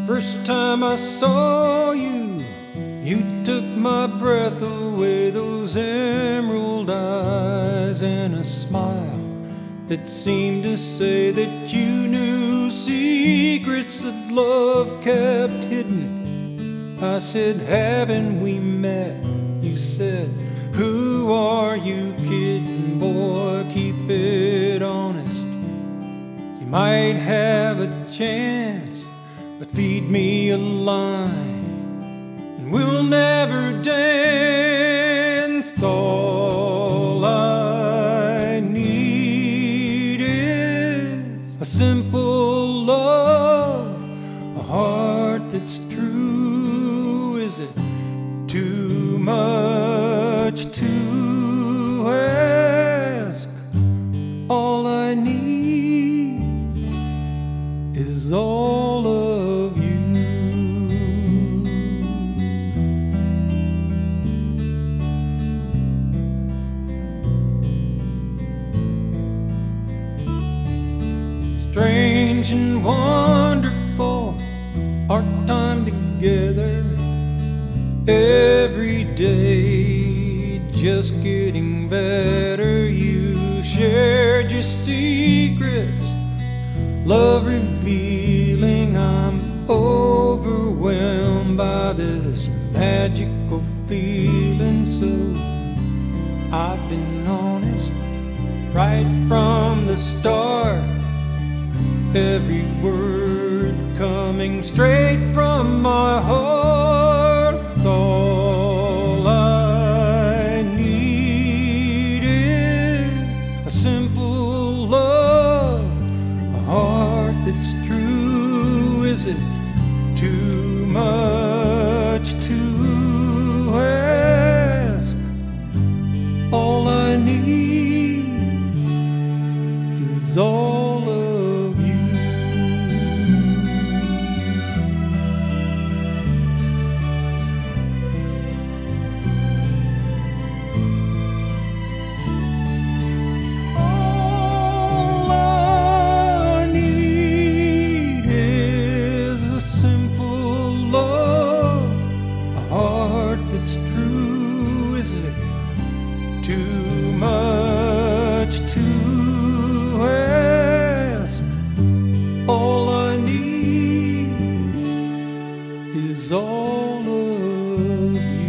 First time I saw you, you took my breath away. Those emerald eyes and a smile that seemed to say that you knew secrets that love kept hidden. I said, haven't we met? You said, who are you kidding? Boy, keep it honest. You might have a chance, but feed me a line and we'll never dance. All I need is a simple love, a heart that's true. Is it too much to ask? All I need is all of you. Strange and wonderful our time together, every day just getting better. You shared your secrets, love revealing. I'm overwhelmed by this magical feeling. So I've been honest right from the start, every word coming straight from my heart. All I need is a simple love, a heart that's true. Is it too much to ask? All I need is all of you. All I need is a simple love, a heart that's true. Is it too much to ask? All I need is all of you.